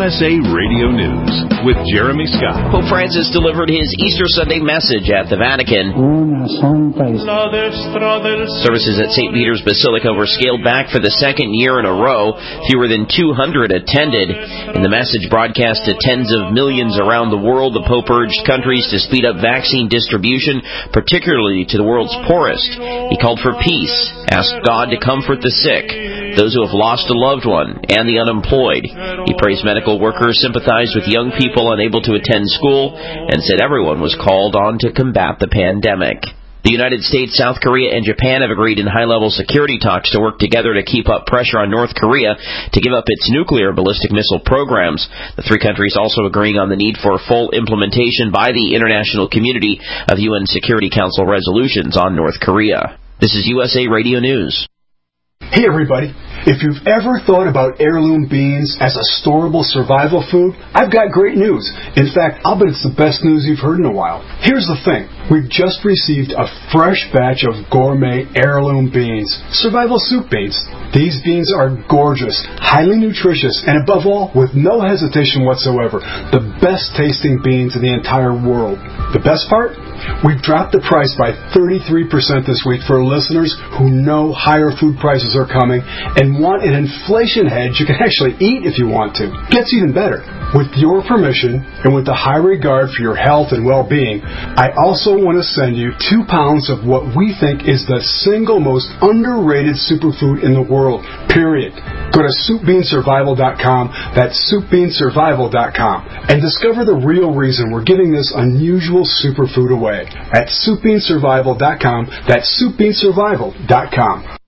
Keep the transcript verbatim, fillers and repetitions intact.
S A Radio News with Jeremy Scott. Pope Francis delivered his Easter Sunday message at the Vatican. Services at Saint Peter's Basilica were scaled back for the second year in a row. Fewer than two hundred attended. In the message broadcast to tens of millions around the world, the Pope urged countries to speed up vaccine distribution, particularly to the world's poorest. He called for peace, asked God to comfort the sick, those who have lost a loved one, and the unemployed. He praised medical workers, sympathized with young people unable to attend school, and said everyone was called on to combat the pandemic. The United States, South Korea, and Japan have agreed in high-level security talks to work together to keep up pressure on North Korea to give up its nuclear ballistic missile programs. The three countries also agreeing on the need for full implementation by the international community of U N Security Council resolutions on North Korea. This is U S A Radio News. Hey everybody, if you've ever thought about heirloom beans as a storable survival food, I've got great news. In fact, I'll bet it's the best news you've heard in a while. Here's the thing. We've just received a fresh batch of gourmet heirloom beans, survival soup beans. These beans are gorgeous, highly nutritious, and above all, with no hesitation whatsoever, the best tasting beans in the entire world. The best part? We've dropped the price by thirty-three percent this week for listeners who know higher food prices are coming and want an inflation hedge you can actually eat if you want to. Gets even better. With your permission and with the high regard for your health and well-being, I also want to send you two pounds of what we think is the single most underrated superfood in the world, period. Go to soup bean survival dot com, that's soup bean survival dot com, and discover the real reason we're giving this unusual superfood away at soup bean survival dot com, that's soup bean survival dot com.